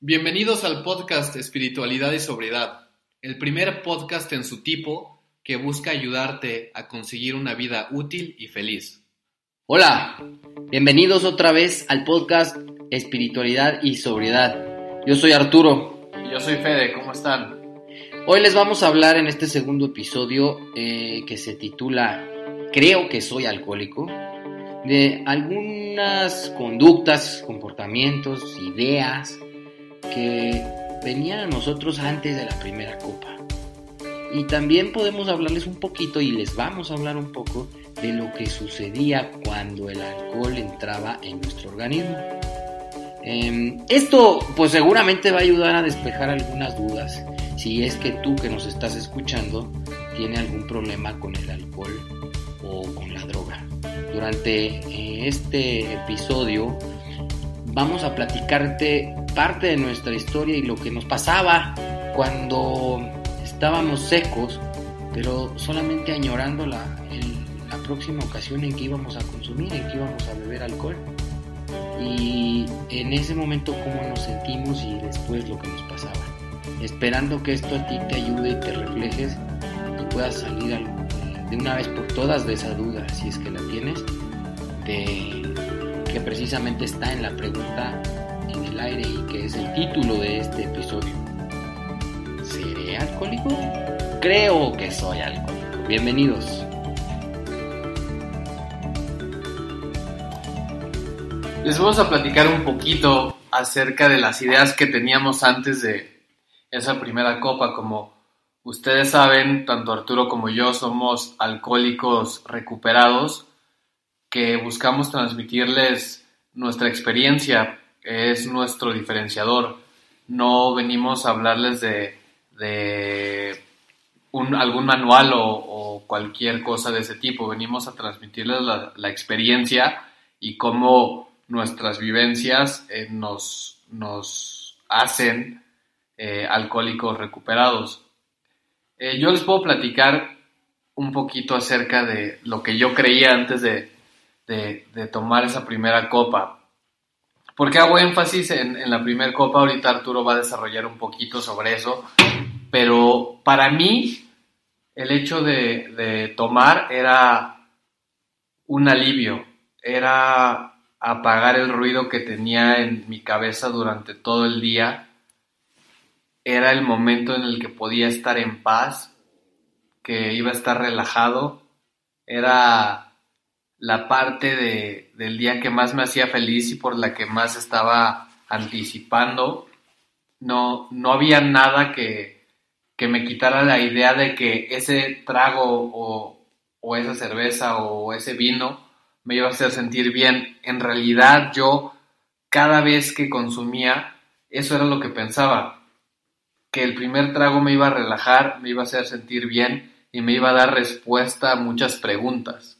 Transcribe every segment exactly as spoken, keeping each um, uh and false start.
Bienvenidos al podcast Espiritualidad y Sobriedad, el primer podcast en su tipo que busca ayudarte a conseguir una vida útil y feliz. Hola, bienvenidos otra vez al podcast Espiritualidad y Sobriedad. Yo soy Arturo. Y yo soy Fede, ¿cómo están? Hoy les vamos a hablar en este segundo episodio eh, que se titula Creo que soy alcohólico, de algunas conductas, comportamientos, ideas que venían a nosotros antes de la primera copa. Y también podemos hablarles un poquito y les vamos a hablar un poco de lo que sucedía cuando el alcohol entraba en nuestro organismo. Eh, esto pues seguramente va a ayudar a despejar algunas dudas, si es que tú que nos estás escuchando tiene algún problema con el alcohol o con la droga. Durante eh, este episodio vamos a platicarte parte de nuestra historia y lo que nos pasaba cuando estábamos secos, pero solamente añorando la, el, la próxima ocasión en que íbamos a consumir, en que íbamos a beber alcohol. Y en ese momento cómo nos sentimos y después lo que nos pasaba. Esperando que esto a ti te ayude y te reflejes y puedas salir de una vez por todas de esa duda, si es que la tienes, de que precisamente está en la pregunta en el aire y que es el título de este episodio. ¿Seré alcohólico? Creo que soy alcohólico. Bienvenidos. Les vamos a platicar un poquito acerca de las ideas que teníamos antes de esa primera copa. Como ustedes saben, tanto Arturo como yo somos alcohólicos recuperados que buscamos transmitirles nuestra experiencia, es nuestro diferenciador. No venimos a hablarles de, de un, algún manual o, o cualquier cosa de ese tipo, venimos a transmitirles la, la experiencia y cómo nuestras vivencias eh, nos, nos hacen eh, alcohólicos recuperados. Eh, yo les puedo platicar un poquito acerca de lo que yo creía antes de, de, de tomar esa primera copa. ¿Por qué hago énfasis en, en la primera copa? Ahorita Arturo va a desarrollar un poquito sobre eso, pero para mí el hecho de, de tomar era un alivio, era apagar el ruido que tenía en mi cabeza durante todo el día. Era el momento en el que podía estar en paz, que iba a estar relajado. Era la parte de, del día que más me hacía feliz y por la que más estaba anticipando. No, no había nada que, que me quitara la idea de que ese trago o, o esa cerveza o ese vino me iba a hacer sentir bien. En realidad yo, cada vez que consumía, eso era lo que pensaba, que el primer trago me iba a relajar, me iba a hacer sentir bien y me iba a dar respuesta a muchas preguntas.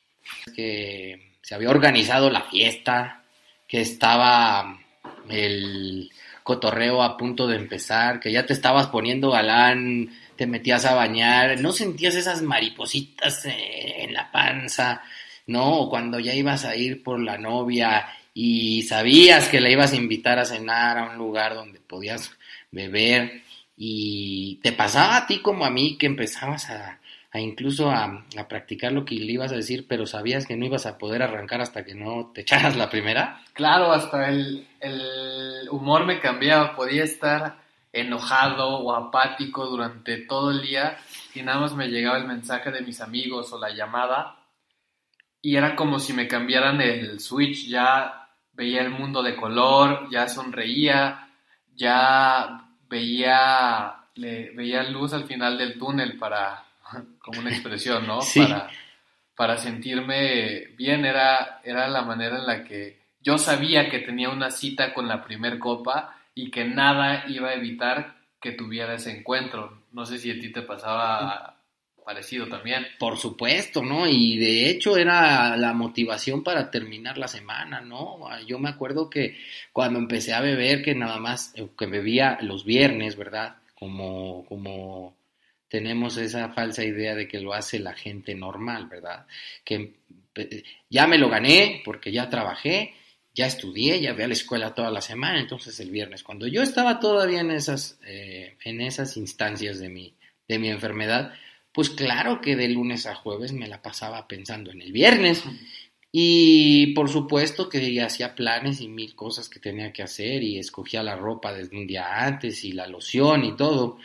Que se había organizado la fiesta, que estaba el cotorreo a punto de empezar, que ya te estabas poniendo galán, te metías a bañar, no sentías esas maripositas en la panza, ¿no? O cuando ya ibas a ir por la novia y sabías que la ibas a invitar a cenar a un lugar donde podías beber y te pasaba a ti como a mí que empezabas a, a incluso a, a practicar lo que le ibas a decir, pero sabías que no ibas a poder arrancar hasta que no te echaras la primera. Claro, hasta el, el humor me cambiaba, podía estar enojado o apático durante todo el día y nada más me llegaba el mensaje de mis amigos o la llamada y era como si me cambiaran el switch. Ya veía el mundo de color, ya sonreía, ya veía, le, veía luz al final del túnel, para, como una expresión, ¿no? Sí. Para, para sentirme bien. Era, era la manera en la que yo sabía que tenía una cita con la primer copa y que nada iba a evitar que tuviera ese encuentro. No sé si a ti te pasaba parecido también. Por supuesto, ¿no? Y de hecho era la motivación para terminar la semana, ¿no? Yo me acuerdo que cuando empecé a beber, que nada más, que bebía los viernes, ¿verdad? Como, como tenemos esa falsa idea de que lo hace la gente normal, ¿verdad? Que ya me lo gané porque ya trabajé ya estudié, ya fui a la escuela toda la semana, entonces el viernes, cuando yo estaba todavía en esas, eh, en esas instancias de mi, de mi enfermedad, pues claro que de lunes a jueves me la pasaba pensando en el viernes. Y por supuesto que hacía planes y mil cosas que tenía que hacer y escogía la ropa desde un día antes y la loción y todo.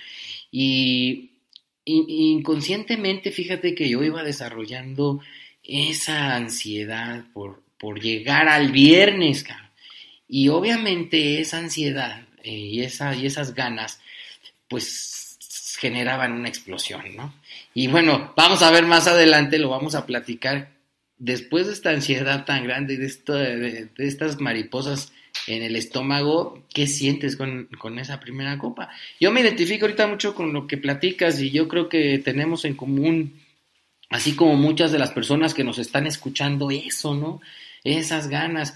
Y, y inconscientemente, fíjate que yo iba desarrollando esa ansiedad por, por llegar al viernes, cara. Y obviamente esa ansiedad eh, y, esa, y esas ganas, pues generaban una explosión, ¿no? Y bueno, vamos a ver más adelante, lo vamos a platicar. Después de esta ansiedad tan grande y de, esto, de, de estas mariposas en el estómago, ¿qué sientes con, con esa primera copa? Yo me identifico ahorita mucho con lo que platicas y yo creo que tenemos en común, así como muchas de las personas que nos están escuchando, eso, ¿no? Esas ganas.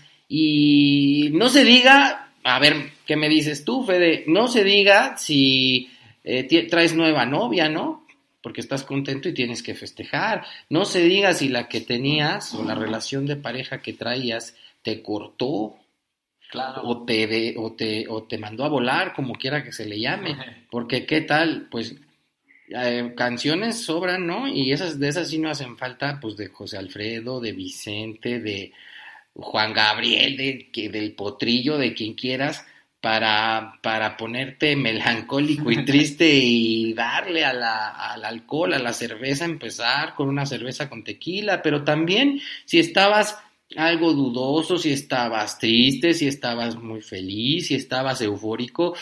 Y no se diga, a ver, ¿qué me dices tú, Fede? No se diga si eh, t- traes nueva novia, ¿no? Porque estás contento y tienes que festejar. No se diga si la que tenías o la relación de pareja que traías te cortó, claro, o te, de, o te o te mandó a volar, como quiera que se le llame. Porque qué tal, pues eh, canciones sobran, ¿no? Y esas de esas sí no hacen falta, pues de José Alfredo, de Vicente, de Juan Gabriel, de, de del Potrillo, de quien quieras. Para, para ponerte melancólico y triste y darle a la, al alcohol, a la cerveza, empezar con una cerveza con tequila, pero también si estabas algo dudoso, si estabas triste, si estabas muy feliz, si estabas eufórico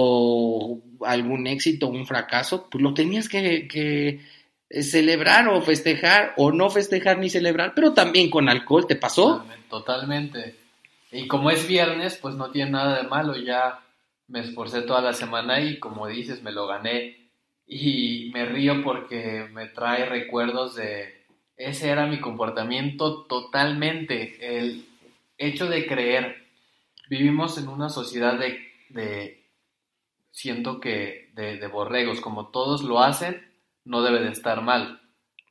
o algún éxito o un fracaso, pues lo tenías que, que celebrar o festejar o no festejar ni celebrar, pero también con alcohol. ¿Te pasó? Totalmente, totalmente. Y como es viernes, pues no tiene nada de malo, ya me esforcé toda la semana y como dices, me lo gané. Y me río porque me trae recuerdos de... Ese era mi comportamiento totalmente, el hecho de creer. Vivimos en una sociedad de, de siento que, de, de borregos, como todos lo hacen, no debe de estar mal.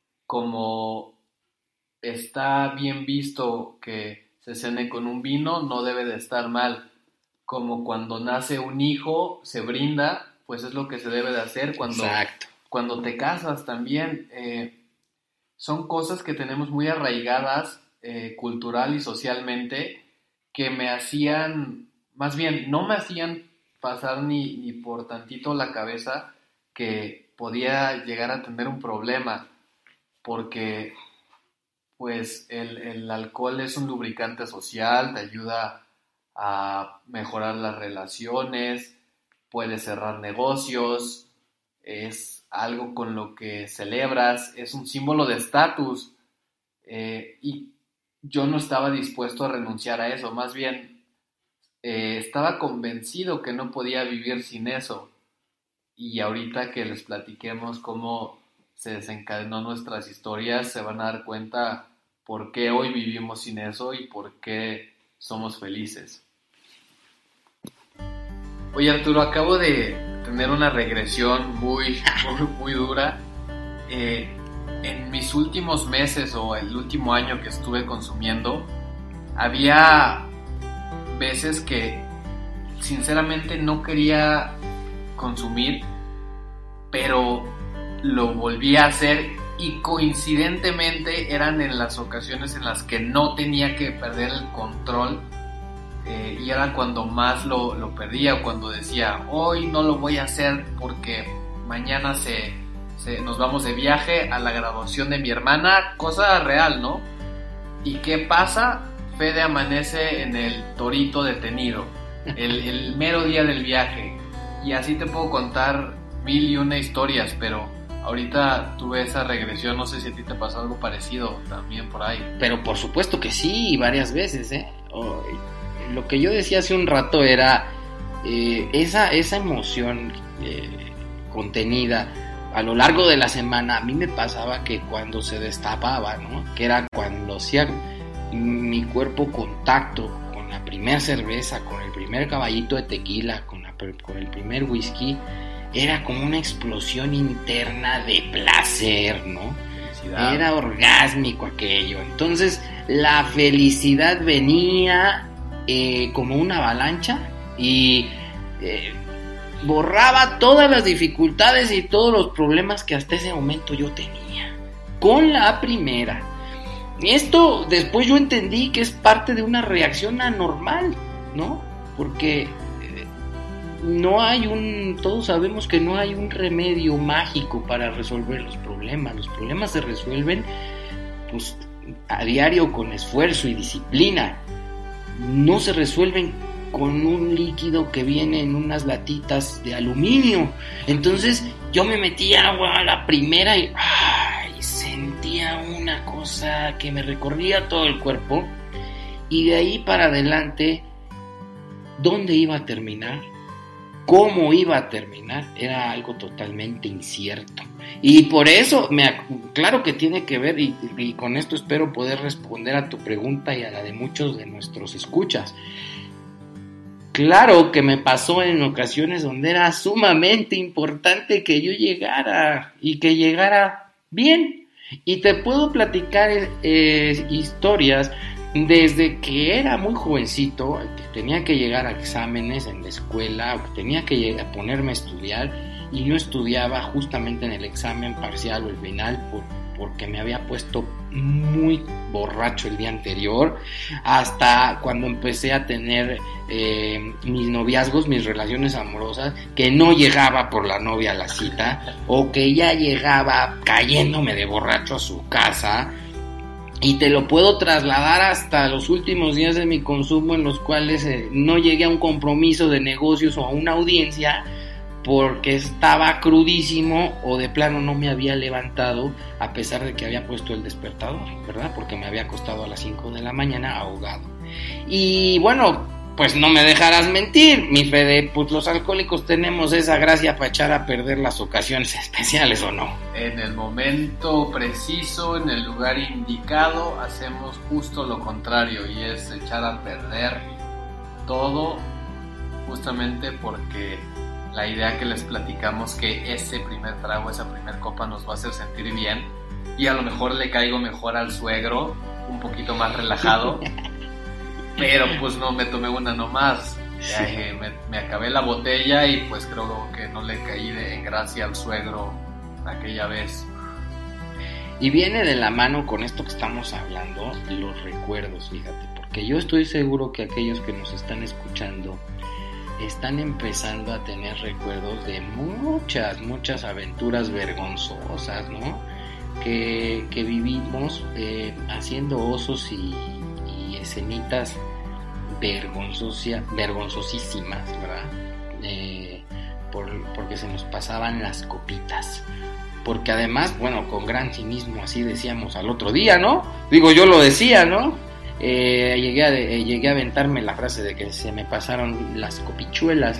Como está bien visto que se cene con un vino, no debe de estar mal. Como cuando nace un hijo, se brinda, pues es lo que se debe de hacer. Cuando, Exacto. Cuando te casas también, eh, son cosas que tenemos muy arraigadas eh, cultural y socialmente, que me hacían, más bien, no me hacían pasar ni, ni por tantito la cabeza que podía llegar a tener un problema, porque pues el, el alcohol es un lubricante social, te ayuda a mejorar las relaciones, puede cerrar negocios, es algo con lo que celebras, es un símbolo de estatus, eh, y yo no estaba dispuesto a renunciar a eso, más bien eh, estaba convencido que no podía vivir sin eso. Y ahorita que les platiquemos cómo se desencadenó nuestras historias, se van a dar cuenta por qué hoy vivimos sin eso y por qué somos felices. Oye, Arturo, acabo de tener una regresión muy, muy, muy dura. Eh, en mis últimos meses o el último año que estuve consumiendo, había veces que sinceramente no quería consumir, pero lo volví a hacer y coincidentemente eran en las ocasiones en las que no tenía que perder el control, eh, y era cuando más lo, lo perdía, o cuando decía, hoy no lo voy a hacer porque mañana se, se, nos vamos de viaje a la graduación de mi hermana, cosa real, ¿no? ¿Y qué pasa? Fede amanece en el Torito detenido, el, el mero día del viaje. Y así te puedo contar mil y una historias, pero ahorita tuve esa regresión, no sé si a ti te pasó algo parecido también por ahí. Pero por supuesto que sí, varias veces, ¿eh? Oh, lo que yo decía hace un rato era eh, esa, esa emoción eh, contenida a lo largo de la semana. A mí me pasaba que cuando se destapaba, ¿no? Que era cuando hacía mi cuerpo contacto con la primer cerveza, con el primer caballito de tequila, con, la, con el primer whisky, era como una explosión interna de placer, ¿no? Felicidad. Era orgásmico aquello. Entonces la felicidad venía eh, como una avalancha y eh, borraba todas las dificultades y todos los problemas que hasta ese momento yo tenía. Con la primera. Y esto después yo entendí que es parte de una reacción anormal, ¿no? Porque eh, no hay un, todos sabemos que no hay un remedio mágico para resolver los problemas. Los problemas se resuelven pues a diario con esfuerzo y disciplina. No se resuelven con un líquido que viene en unas latitas de aluminio. Entonces yo me metí agua a la primera y ay, sentía una cosa que me recorría todo el cuerpo. Y de ahí para adelante, ¿dónde iba a terminar? ¿Cómo iba a terminar? Era algo totalmente incierto. Y por eso, me, claro que tiene que ver, y, y con esto espero poder responder a tu pregunta y a la de muchos de nuestros escuchas. Claro que me pasó en ocasiones donde era sumamente importante que yo llegara y que llegara bien. Y te puedo platicar eh, historias desde que era muy jovencito, que tenía que llegar a exámenes en la escuela, o que tenía que llegar a ponerme a estudiar y no estudiaba justamente en el examen parcial o el final por, porque me había puesto muy borracho el día anterior, hasta cuando empecé a tener eh, mis noviazgos, mis relaciones amorosas, que no llegaba por la novia a la cita, o que ya llegaba cayéndome de borracho a su casa. Y te lo puedo trasladar hasta los últimos días de mi consumo, en los cuales eh, no llegué a un compromiso de negocios o a una audiencia porque estaba crudísimo o de plano no me había levantado a pesar de que había puesto el despertador, ¿verdad? Porque me había acostado a las cinco de la mañana ahogado. Y bueno, pues no me dejarás mentir, mi Fede, pues los alcohólicos tenemos esa gracia para echar a perder las ocasiones especiales, ¿o no? En el momento preciso, en el lugar indicado, hacemos justo lo contrario, y es echar a perder todo, justamente porque la idea que les platicamos que ese primer trago, esa primer copa nos va a hacer sentir bien, y a lo mejor le caigo mejor al suegro, un poquito más relajado. Pero pues no me tomé una nomás, sí. me, me acabé la botella y pues creo que no le caí de, en gracia al suegro aquella vez. Y viene de la mano con esto que estamos hablando, los recuerdos, fíjate, porque yo estoy seguro que aquellos que nos están escuchando están empezando a tener recuerdos de muchas, muchas aventuras vergonzosas, ¿no? Que, que vivimos eh, haciendo osos y escenitas vergonzosia, vergonzosísimas, ¿verdad? Eh, por, porque se nos pasaban las copitas. Porque además, bueno, con gran cinismo así decíamos al otro día, ¿no? Digo, yo lo decía, ¿no? Eh, llegué, a, eh, llegué a aventarme la frase de que se me pasaron las copichuelas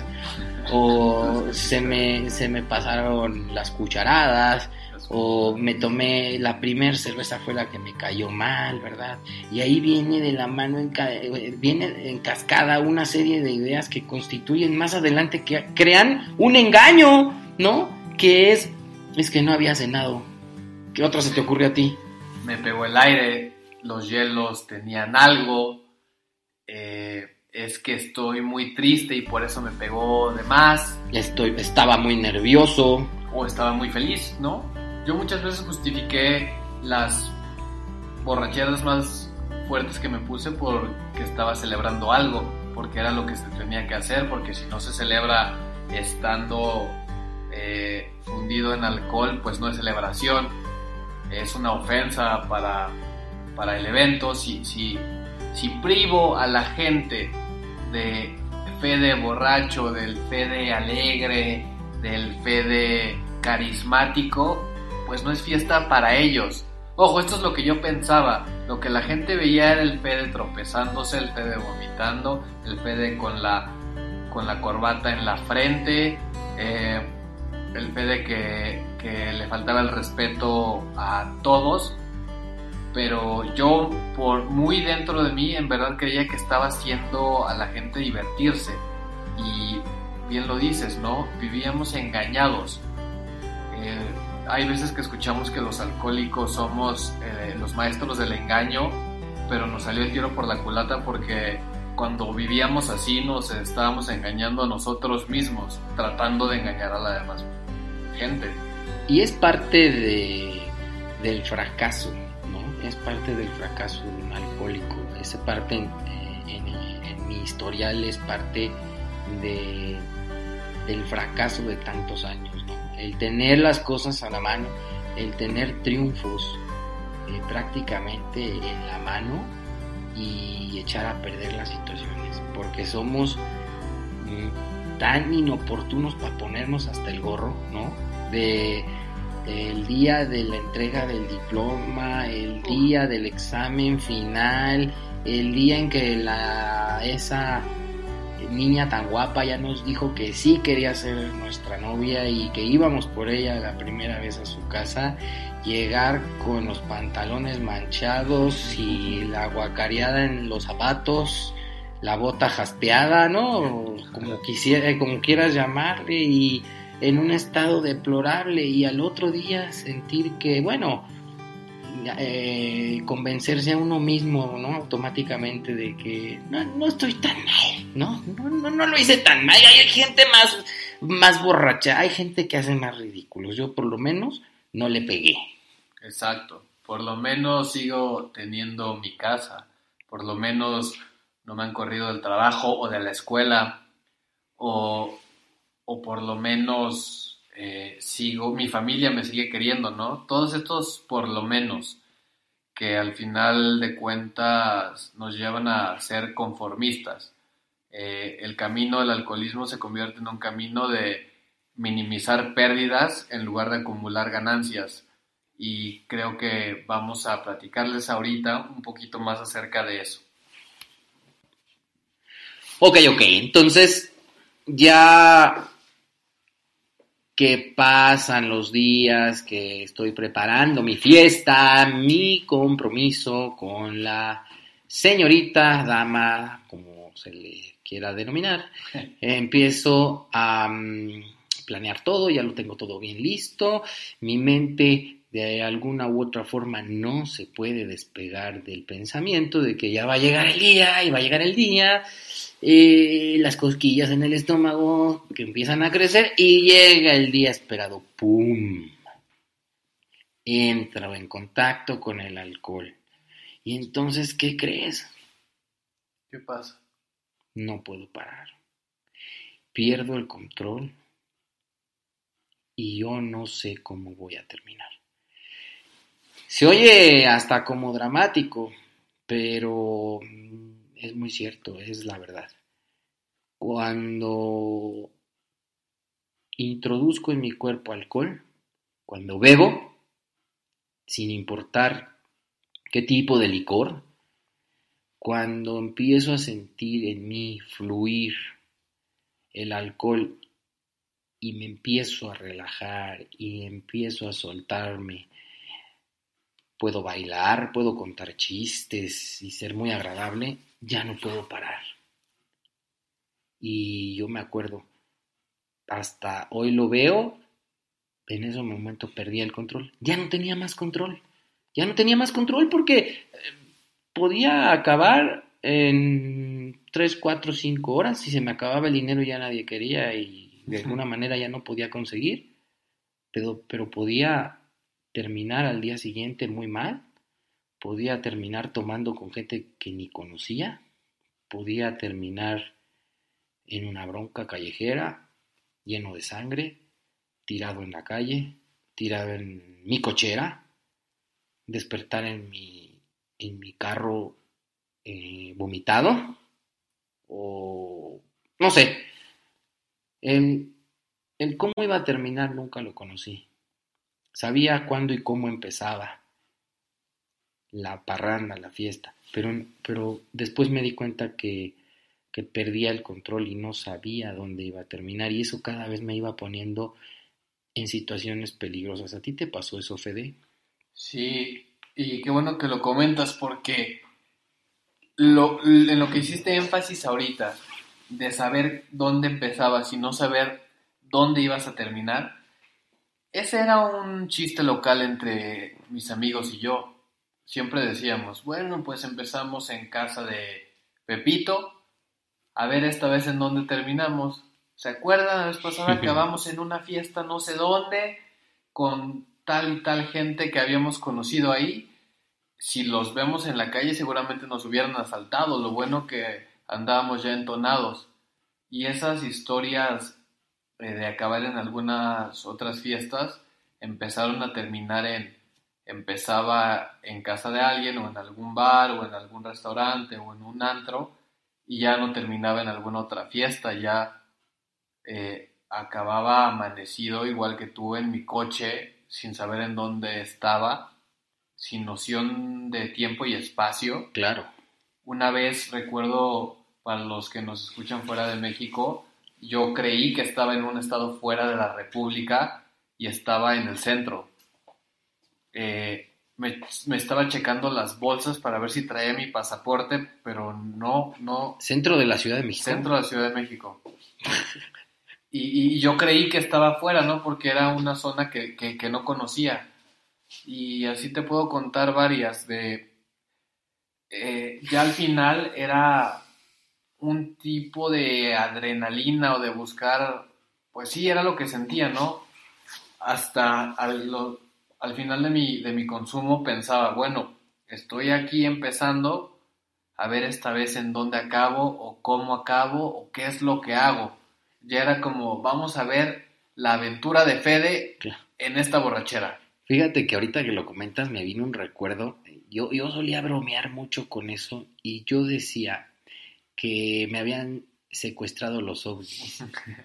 o se me, se me pasaron las cucharadas, o me tomé la primer cerveza fue la que me cayó mal, ¿verdad? Y ahí viene de la mano, en, viene en cascada una serie de ideas que constituyen más adelante, que crean un engaño, ¿no? Que es, es que no había cenado. ¿Qué otra se te ocurrió a ti? Me pegó el aire, los hielos tenían algo, eh, es que estoy muy triste y por eso me pegó de más. Estoy, estaba muy nervioso. O estaba muy feliz, ¿no? Yo muchas veces justifiqué las borracheras más fuertes que me puse porque estaba celebrando algo, porque era lo que se tenía que hacer, porque si no se celebra estando eh, fundido en alcohol, pues no es celebración, es una ofensa para, para el evento. Si, si, si privo a la gente de Fede borracho, del Fede alegre, del Fede carismático, pues no es fiesta para ellos. Ojo, esto es lo que yo pensaba. Lo que la gente veía era el Fede tropezándose, el Fede vomitando, el Fede con la, con la corbata en la frente, eh, el Fede que, que le faltaba el respeto a todos. Pero yo, por muy dentro de mí, en verdad creía que estaba haciendo a la gente divertirse. Y bien lo dices, ¿no? Vivíamos engañados. Eh, Hay veces que escuchamos que los alcohólicos somos eh, los maestros del engaño, pero nos salió el tiro por la culata porque cuando vivíamos así nos estábamos engañando a nosotros mismos, tratando de engañar a la demás gente. Y es parte de, del fracaso, ¿no? Es parte del fracaso de un alcohólico. Es parte, en, en, en mi historial, es parte de, del fracaso de tantos años, ¿no? El tener las cosas a la mano, el tener triunfos eh, prácticamente en la mano y echar a perder las situaciones, porque somos mm, tan inoportunos para ponernos hasta el gorro, ¿no? De el día de la entrega del diploma, el día del examen final, el día en que la esa niña tan guapa ya nos dijo que sí quería ser nuestra novia y que íbamos por ella la primera vez a su casa, llegar con los pantalones manchados y la guacareada en los zapatos, la bota jaspeada, ¿no? Como quisiera, como quieras llamarle, y en un estado deplorable, y al otro día sentir que, bueno, eh, convencerse a uno mismo, ¿no? Automáticamente de que no, no estoy tan mal, ¿no? No, no, no lo hice tan mal. Hay gente más, más borracha, hay gente que hace más ridículos. Yo por lo menos no le pegué. Exacto, por lo menos sigo teniendo mi casa, por lo menos no me han corrido del trabajo o de la escuela, o, o por lo menos eh, sigo, mi familia me sigue queriendo, ¿no? Todos estos por lo menos que al final de cuentas nos llevan a ser conformistas. Eh, el camino del alcoholismo se convierte en un camino de minimizar pérdidas en lugar de acumular ganancias. Y creo que vamos a platicarles ahorita un poquito más acerca de eso. Ok, ok, entonces ya que pasan los días, que estoy preparando mi fiesta, mi compromiso con la señorita, dama, como se le quiera denominar, empiezo a um, planear todo, ya lo tengo todo bien listo, mi mente de alguna u otra forma no se puede despegar del pensamiento de que ya va a llegar el día, y va a llegar el día, eh, las cosquillas en el estómago que empiezan a crecer, y llega el día esperado, ¡pum! Entro en contacto con el alcohol. Y entonces, ¿qué crees? ¿Qué pasa? No puedo parar. Pierdo el control y yo no sé cómo voy a terminar. Se oye hasta como dramático, pero es muy cierto, es la verdad. Cuando introduzco en mi cuerpo alcohol, cuando bebo, sin importar qué tipo de licor, cuando empiezo a sentir en mí fluir el alcohol y me empiezo a relajar y empiezo a soltarme, puedo bailar, puedo contar chistes y ser muy agradable, ya no puedo parar. Y yo me acuerdo, hasta hoy lo veo, en ese momento perdí el control. Ya no tenía más control. Ya no tenía más control porque podía acabar en tres, cuatro, cinco horas. Si se me acababa el dinero ya nadie quería y de alguna manera ya no podía conseguir. Pero, pero podía terminar al día siguiente muy mal, podía terminar tomando con gente que ni conocía, podía terminar en una bronca callejera, lleno de sangre, tirado en la calle, tirado en mi cochera, despertar en mi, en mi carro eh, vomitado, o no sé, el, el cómo iba a terminar nunca lo conocí. Sabía cuándo y cómo empezaba la parranda, la fiesta, pero, pero después me di cuenta que, que perdía el control y no sabía dónde iba a terminar, y eso cada vez me iba poniendo en situaciones peligrosas. ¿A ti te pasó eso, Fede? Sí, y qué bueno que lo comentas porque lo, en lo que hiciste énfasis ahorita, de saber dónde empezabas y no saber dónde ibas a terminar, ese era un chiste local entre mis amigos y yo. Siempre decíamos, bueno, pues empezamos en casa de Pepito a ver esta vez en dónde terminamos. ¿Se acuerdan? La vez pasada acabamos en una fiesta no sé dónde, con tal y tal gente que habíamos conocido ahí. Si los vemos en la calle seguramente nos hubieran asaltado, lo bueno que andábamos ya entonados. Y esas historias eh, de acabar en algunas otras fiestas empezaron a terminar en, empezaba en casa de alguien o en algún bar o en algún restaurante o en un antro y ya no terminaba en alguna otra fiesta, ya eh, acababa amanecido igual que tú en mi coche sin saber en dónde estaba, sin noción de tiempo y espacio. Claro. Una vez recuerdo, para los que nos escuchan fuera de México, yo creí que estaba en un estado fuera de la República y estaba en el centro. Eh, me, me estaba checando las bolsas para ver si traía mi pasaporte, pero no, no. ¿Centro de la Ciudad de México? Centro de la Ciudad de México. y, y yo creí que estaba fuera, ¿no? Porque era una zona que, que, que no conocía. Y así te puedo contar varias de... Eh, ya al final era un tipo de adrenalina o de buscar, pues sí, era lo que sentía, ¿no? Hasta al, lo, al final de mi, de mi consumo pensaba, bueno, estoy aquí empezando a ver esta vez en dónde acabo o cómo acabo o qué es lo que hago. Ya era como, vamos a ver la aventura de Fede claro. En esta borrachera. Fíjate que ahorita que lo comentas me vino un recuerdo. Yo, yo solía bromear mucho con eso y yo decía que me habían secuestrado los ovnis.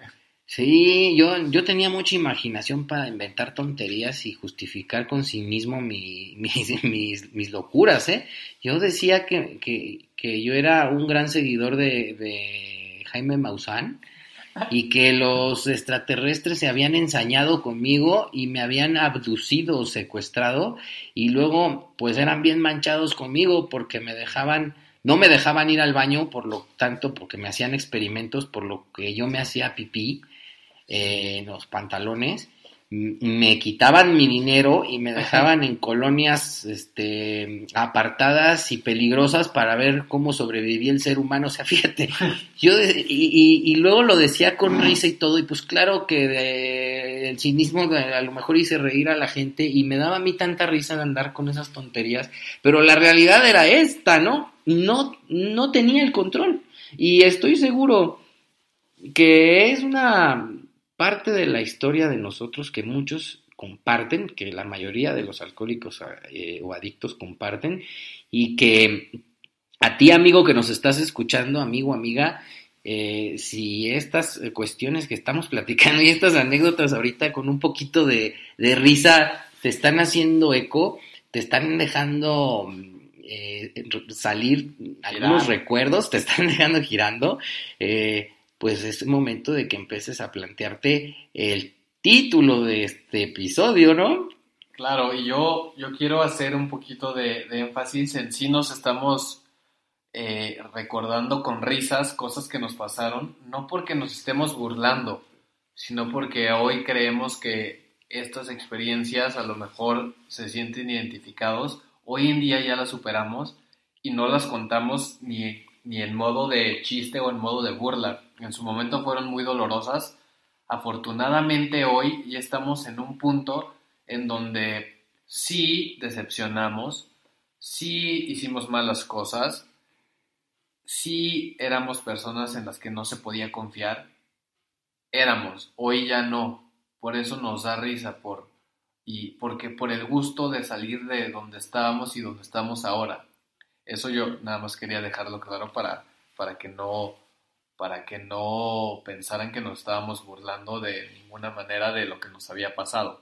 Sí, yo, yo tenía mucha imaginación para inventar tonterías y justificar con cinismo mi, mis, mis, mis locuras, ¿eh? Yo decía que, que, que yo era un gran seguidor de, de Jaime Maussan y que los extraterrestres se habían ensañado conmigo y me habían abducido o secuestrado y luego pues eran bien manchados conmigo porque me dejaban, no me dejaban ir al baño, por lo tanto porque me hacían experimentos, por lo que yo me hacía pipí eh, en los pantalones, me quitaban mi dinero y me dejaban en colonias este, apartadas y peligrosas para ver cómo sobrevivía el ser humano. O sea, fíjate, yo y, y, y luego lo decía con risa y todo, y pues claro que de, el cinismo de, a lo mejor hice reír a la gente y me daba a mí tanta risa de andar con esas tonterías, pero la realidad era esta, ¿no? No, no tenía el control y estoy seguro que es una parte de la historia de nosotros que muchos comparten, que la mayoría de los alcohólicos eh, o adictos comparten, y que a ti, amigo, que nos estás escuchando, amigo, amiga, eh, si estas cuestiones que estamos platicando y estas anécdotas ahorita con un poquito de, de risa te están haciendo eco, te están dejando eh, salir algunos Girar. recuerdos, te están dejando girando, eh, pues es momento de que empieces a plantearte el título de este episodio, ¿no? Claro, y yo, yo quiero hacer un poquito de, de énfasis en sí nos estamos eh, recordando con risas cosas que nos pasaron, no porque nos estemos burlando, sino porque hoy creemos que estas experiencias a lo mejor se sienten identificados, hoy en día ya las superamos y no las contamos ni, ni en modo de chiste o en modo de burla. En su momento fueron muy dolorosas. Afortunadamente hoy ya estamos en un punto en donde sí decepcionamos, sí hicimos malas cosas, sí éramos personas en las que no se podía confiar, éramos, hoy ya no, por eso nos da risa, por, y porque por el gusto de salir de donde estábamos y donde estamos ahora. Eso yo nada más quería dejarlo claro para, para que no... para que no pensaran que nos estábamos burlando de ninguna manera de lo que nos había pasado.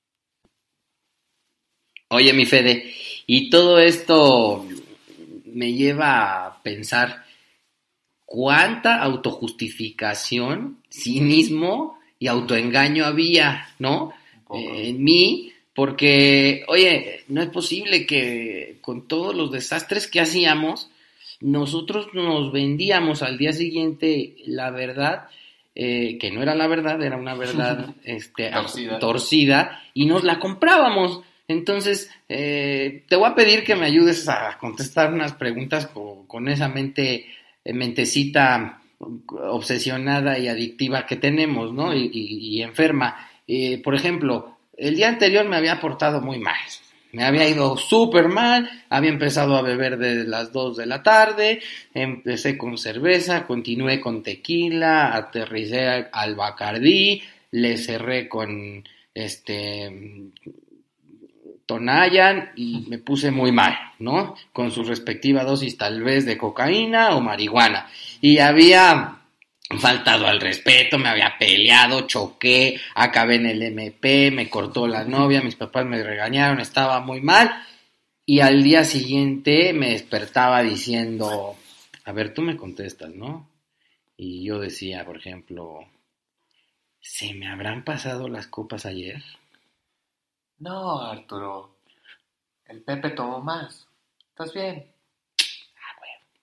Oye, mi Fede, y todo esto me lleva a pensar cuánta autojustificación, cinismo y autoengaño había, ¿no? Eh, en mí, porque, oye, no es posible que con todos los desastres que hacíamos, nosotros nos vendíamos al día siguiente la verdad, eh, que no era la verdad, era una verdad este, torcida. torcida, y nos la comprábamos. Entonces, eh, te voy a pedir que me ayudes a contestar unas preguntas con, con esa mente, mentecita obsesionada y adictiva que tenemos, ¿no? Y, y, y enferma. Eh, por ejemplo, el día anterior me había portado muy mal. Me había ido súper mal, había empezado a beber desde las dos de la tarde, empecé con cerveza, continué con tequila, aterricé al Bacardí, le cerré con este Tonayan y me puse muy mal, ¿no? Con su respectiva dosis tal vez de cocaína o marihuana. Y había faltado al respeto, me había peleado, choqué, acabé en el eme pe, me cortó la novia, mis papás me regañaron, estaba muy mal. Y al día siguiente me despertaba diciendo, a ver, tú me contestas, ¿no? Y yo decía, por ejemplo, ¿se me habrán pasado las copas ayer? No, Arturo, el Pepe tomó más. ¿Estás bien? Ah,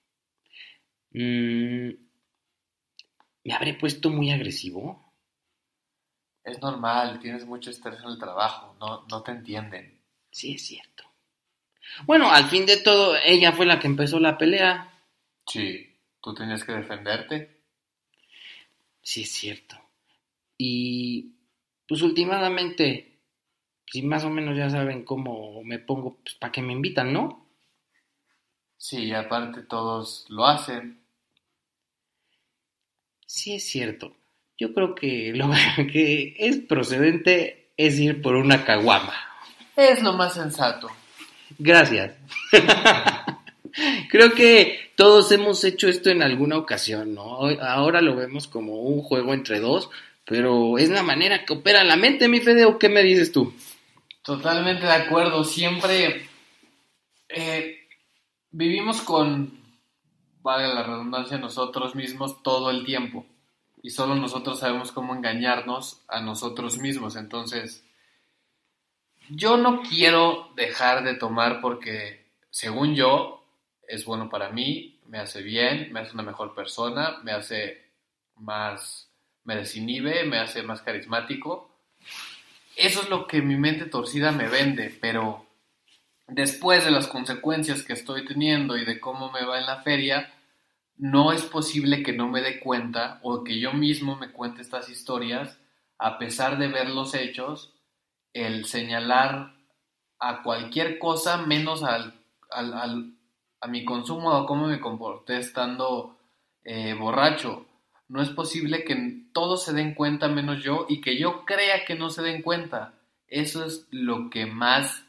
bueno. Mm, ¿Me habré puesto muy agresivo? Es normal, tienes mucho estrés en el trabajo, no, no te entienden. Sí, es cierto. Bueno, al fin de todo, ella fue la que empezó la pelea. Sí, tú tenías que defenderte. Sí, es cierto. Y pues últimamente, si más o menos ya saben cómo me pongo, pues para que me invitan, ¿no? Sí, aparte todos lo hacen. Sí, es cierto. Yo creo que lo que es procedente es ir por una caguama. Es lo más sensato. Gracias. Creo que todos hemos hecho esto en alguna ocasión, ¿no? Ahora lo vemos como un juego entre dos, pero es la manera que opera la mente, mi Fede, ¿o qué me dices tú? Totalmente de acuerdo. Siempre eh, vivimos con, valga la redundancia, nosotros mismos todo el tiempo. Y solo nosotros sabemos cómo engañarnos a nosotros mismos. Entonces, yo no quiero dejar de tomar porque, según yo, es bueno para mí, me hace bien, me hace una mejor persona, me hace más, me desinhibe, me hace más carismático. Eso es lo que mi mente torcida me vende, pero después de las consecuencias que estoy teniendo y de cómo me va en la feria, no es posible que no me dé cuenta o que yo mismo me cuente estas historias a pesar de ver los hechos, el señalar a cualquier cosa menos al, al, al, a mi consumo o cómo me comporté estando eh, borracho. No es posible que todos se den cuenta menos yo y que yo crea que no se den cuenta. Eso es lo que más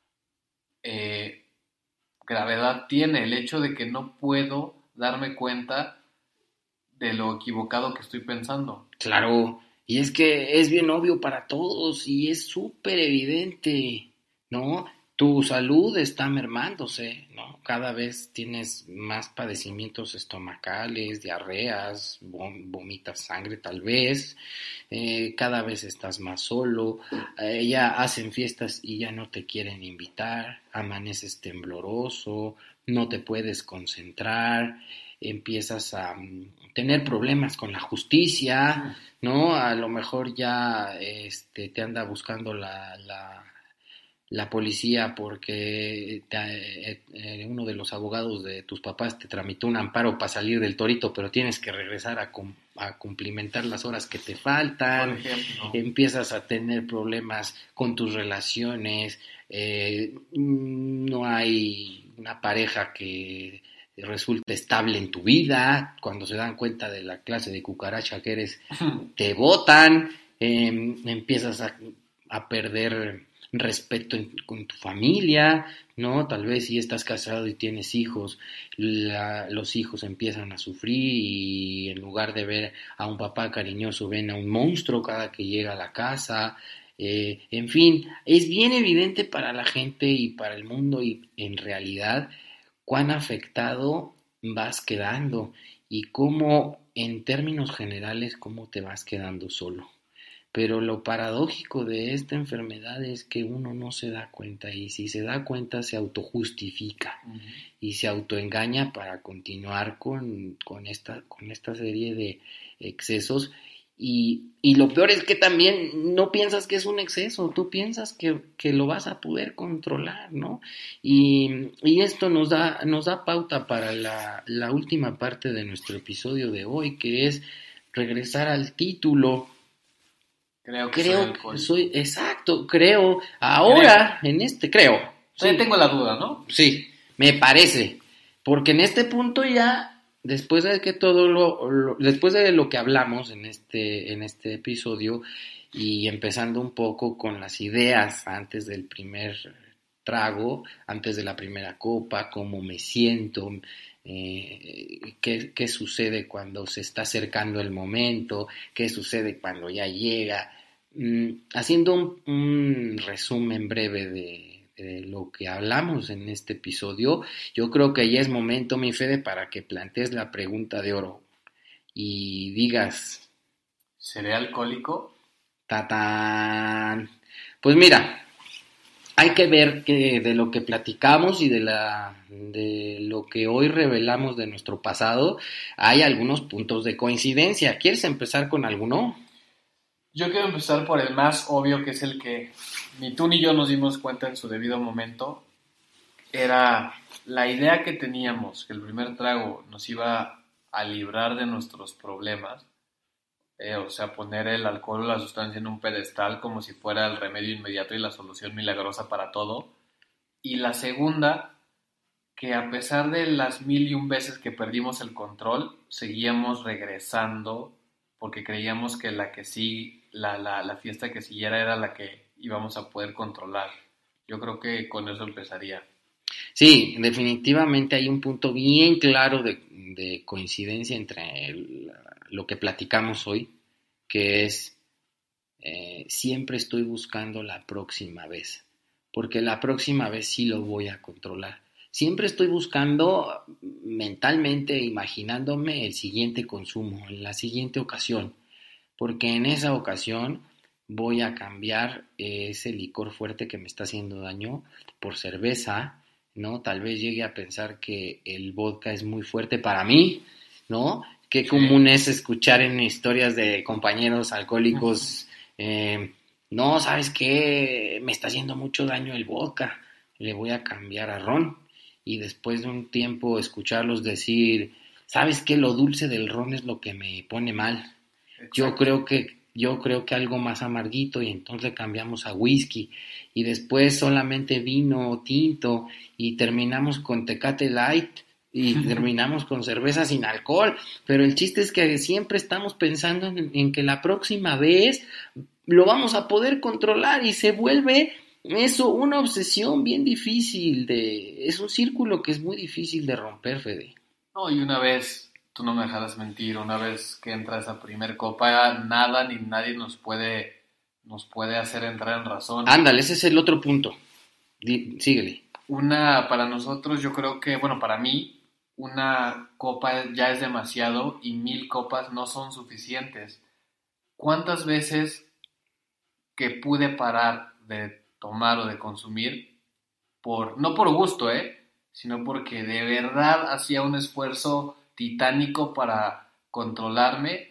eh, gravedad tiene, el hecho de que no puedo darme cuenta de lo equivocado que estoy pensando. Claro, y es que es bien obvio para todos y es súper evidente, ¿no? Tu salud está mermándose, ¿no? Cada vez tienes más padecimientos estomacales, diarreas, vom- vomitas sangre tal vez, eh, cada vez estás más solo, eh, ya hacen fiestas y ya no te quieren invitar, amaneces tembloroso, no te puedes concentrar, empiezas a mm, tener problemas con la justicia, ¿no? A lo mejor ya este, te anda buscando la, la, la policía porque te, eh, uno de los abogados de tus papás te tramitó un amparo para salir del torito, pero tienes que regresar a, cum, a cumplimentar las horas que te faltan. Por ejemplo. Empiezas a tener problemas con tus relaciones, eh, no hay una pareja que resulta estable en tu vida, cuando se dan cuenta de la clase de cucaracha que eres, te botan, eh, empiezas a, a perder respeto en, con tu familia, ¿no? Tal vez si estás casado y tienes hijos, la, los hijos empiezan a sufrir y en lugar de ver a un papá cariñoso ven a un monstruo cada que llega a la casa. Eh, en fin, es bien evidente para la gente y para el mundo y en realidad cuán afectado vas quedando y cómo, en términos generales, cómo te vas quedando solo. Pero lo paradójico de esta enfermedad es que uno no se da cuenta y si se da cuenta se autojustifica uh-huh. y se autoengaña para continuar con, con, esta, con esta serie de excesos Y, y lo peor es que también no piensas que es un exceso, tú piensas que, que lo vas a poder controlar, ¿no? Y, y esto nos da, nos da pauta para la, la última parte de nuestro episodio de hoy, que es regresar al título. Creo que creo soy que alcohólico. soy, exacto, creo, ahora, creo. en este, creo. Todavía Sí. tengo la duda, ¿no? Sí, me parece, porque en este punto ya... Después de que todo lo, lo, después de lo que hablamos en este, en este episodio y empezando un poco con las ideas antes del primer trago, antes de la primera copa, cómo me siento, eh, qué, qué sucede cuando se está acercando el momento, qué sucede cuando ya llega, mm, haciendo un, un resumen breve de de lo que hablamos en este episodio, yo creo que ya es momento, mi Fede, para que plantees la pregunta de oro y digas... ¿Seré alcohólico? ¡Tatán! Pues mira, hay que ver que de lo que platicamos y de, la, de lo que hoy revelamos de nuestro pasado, hay algunos puntos de coincidencia. ¿Quieres empezar con alguno? Yo quiero empezar por el más obvio, que es el que ni tú ni yo nos dimos cuenta en su debido momento. Era la idea que teníamos, que el primer trago nos iba a librar de nuestros problemas, eh, o sea, poner el alcohol o la sustancia en un pedestal como si fuera el remedio inmediato y la solución milagrosa para todo. Y la segunda, que a pesar de las mil y un veces que perdimos el control, seguíamos regresando porque creíamos que la que sí, la, la, la fiesta que siguiera era la que íbamos a poder controlar. Yo creo que con eso empezaría. Sí, definitivamente hay un punto bien claro de, de coincidencia entre el, lo que platicamos hoy, que es eh, siempre estoy buscando la próxima vez, porque la próxima vez sí lo voy a controlar. Siempre estoy buscando mentalmente, imaginándome el siguiente consumo, en la siguiente ocasión, porque en esa ocasión voy a cambiar ese licor fuerte que me está haciendo daño por cerveza, ¿no? Tal vez llegue a pensar que el vodka es muy fuerte para mí, ¿no? Qué común es escuchar en historias de compañeros alcohólicos, eh, no, ¿sabes qué? Me está haciendo mucho daño el vodka, le voy a cambiar a ron. Y después de un tiempo escucharlos decir, ¿sabes qué? Lo dulce del ron es lo que me pone mal. Exacto. Yo creo que yo creo que algo más amarguito y entonces cambiamos a whisky y después solamente vino tinto y terminamos con Tecate Light y terminamos con cerveza sin alcohol, pero el chiste es que siempre estamos pensando en, en que la próxima vez lo vamos a poder controlar y se vuelve eso una obsesión bien difícil de, es un círculo que es muy difícil de romper, Fede. No, y una vez, tú no me dejarás mentir, una vez que entra esa primer copa, nada ni nadie nos puede, nos puede hacer entrar en razón. Ándale, ese es el otro punto. Di, síguele. Una, para nosotros, yo creo que, bueno, para mí, una copa ya es demasiado y mil copas no son suficientes. ¿Cuántas veces que pude parar de tomar o de consumir, por no por gusto, eh, sino porque de verdad hacía un esfuerzo titánico para controlarme,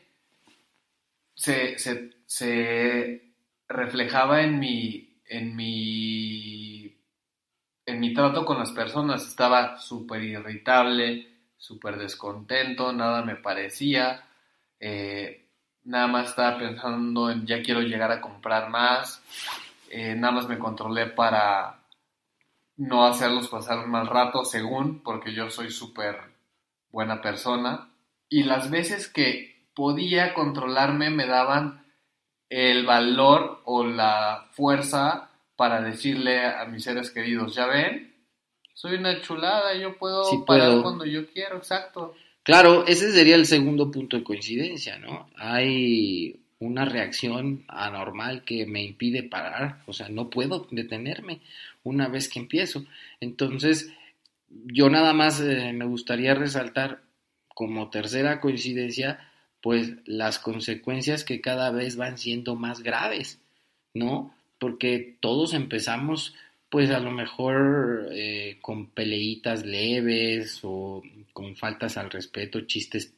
se, se, se reflejaba en mi, en mi, en mi trato con las personas. Estaba súper irritable, súper descontento, nada me parecía, eh, nada más estaba pensando en ya quiero llegar a comprar más, eh, nada más me controlé para no hacerlos pasar un mal rato, según, porque yo soy súper buena persona, y las veces que podía controlarme me daban el valor o la fuerza para decirle a mis seres queridos, ya ven, soy una chulada, yo puedo sí parar puedo. cuando yo quiero, exacto. Claro, ese sería el segundo punto de coincidencia, ¿no? Hay una reacción anormal que me impide parar, o sea, no puedo detenerme una vez que empiezo. Entonces, yo nada más eh, me gustaría resaltar como tercera coincidencia, pues las consecuencias que cada vez van siendo más graves, ¿no? Porque todos empezamos, pues a lo mejor eh, con peleitas leves o con faltas al respeto, chistes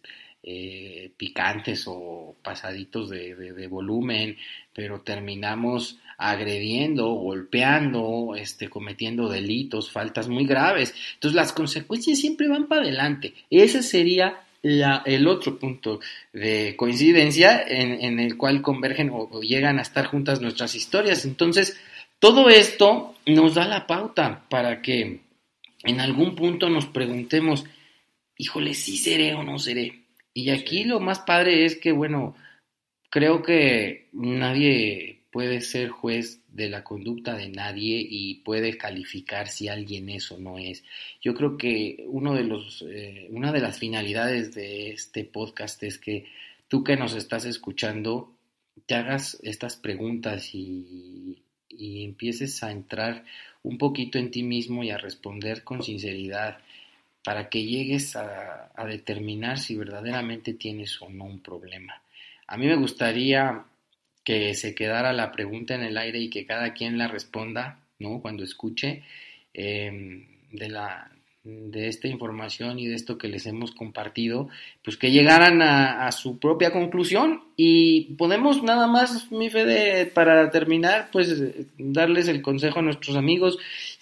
eh, picantes o pasaditos de, de, de volumen, pero terminamos agrediendo, golpeando, este, cometiendo delitos, faltas muy graves. Entonces las consecuencias siempre van para adelante. Ese sería la, el otro punto de coincidencia en, en el cual convergen o, o llegan a estar juntas nuestras historias. Entonces, todo esto nos da la pauta para que en algún punto nos preguntemos, híjole, ¿sí seré o no seré? Y aquí lo más padre es que, bueno, creo que nadie puede ser juez de la conducta de nadie y puede calificar si alguien es o no es. Yo creo que uno de los, eh, una de las finalidades de este podcast es que tú que nos estás escuchando te hagas estas preguntas y, y empieces a entrar un poquito en ti mismo y a responder con sinceridad para que llegues a, a determinar si verdaderamente tienes o no un problema. A mí me gustaría que se quedara la pregunta en el aire y que cada quien la responda, ¿no? Cuando escuche eh, de la de esta información y de esto que les hemos compartido, pues que llegaran a, a su propia conclusión. Y podemos nada más, mi Fede, para terminar, pues darles el consejo a nuestros amigos.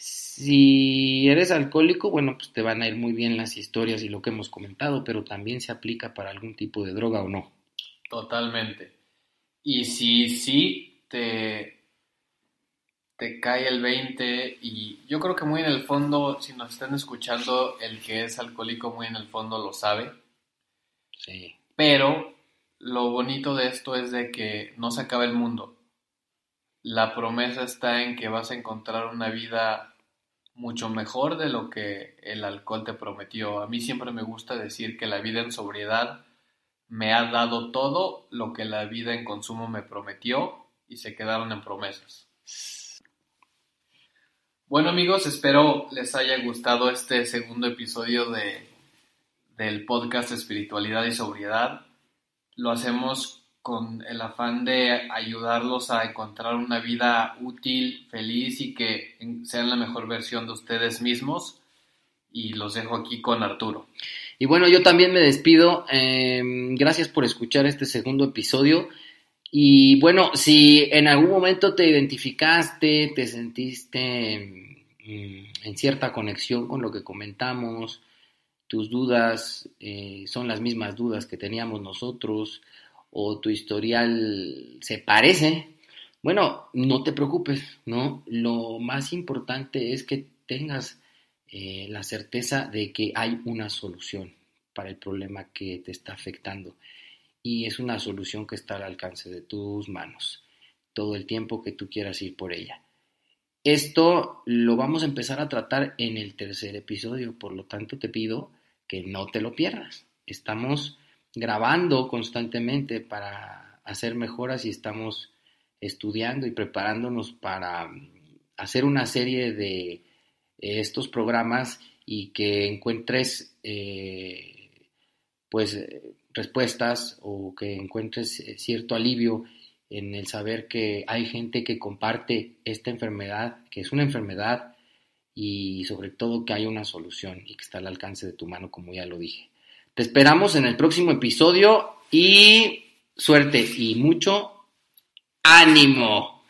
Si eres alcohólico, bueno, pues te van a ir muy bien las historias y lo que hemos comentado, pero también se aplica para algún tipo de droga o no. Totalmente. Y si sí te, te cae el veinte, y yo creo que muy en el fondo, si nos están escuchando, el que es alcohólico muy en el fondo lo sabe. Sí. Pero lo bonito de esto es de que no se acaba el mundo. La promesa está en que vas a encontrar una vida mucho mejor de lo que el alcohol te prometió. A mí siempre me gusta decir que la vida en sobriedad me ha dado todo lo que la vida en consumo me prometió y se quedaron en promesas. Bueno, amigos, espero les haya gustado este segundo episodio de, del podcast Espiritualidad y Sobriedad. Lo hacemos con el afán de ayudarlos a encontrar una vida útil, feliz y que sean la mejor versión de ustedes mismos. Y los dejo aquí con Arturo. Y bueno, yo también me despido. Eh, gracias por escuchar este segundo episodio. Y bueno, si en algún momento te identificaste, te sentiste mm, en cierta conexión con lo que comentamos, tus dudas eh, son las mismas dudas que teníamos nosotros, o tu historial se parece, bueno, no te preocupes, ¿no? Lo más importante es que tengas Eh, la certeza de que hay una solución para el problema que te está afectando y es una solución que está al alcance de tus manos todo el tiempo que tú quieras ir por ella. Esto lo vamos a empezar a tratar en el tercer episodio, por lo tanto te pido que no te lo pierdas. Estamos grabando constantemente para hacer mejoras y estamos estudiando y preparándonos para hacer una serie de estos programas y que encuentres eh, pues respuestas o que encuentres cierto alivio en el saber que hay gente que comparte esta enfermedad, que es una enfermedad y sobre todo que hay una solución y que está al alcance de tu mano, como ya lo dije. Te esperamos en el próximo episodio y suerte y mucho ánimo.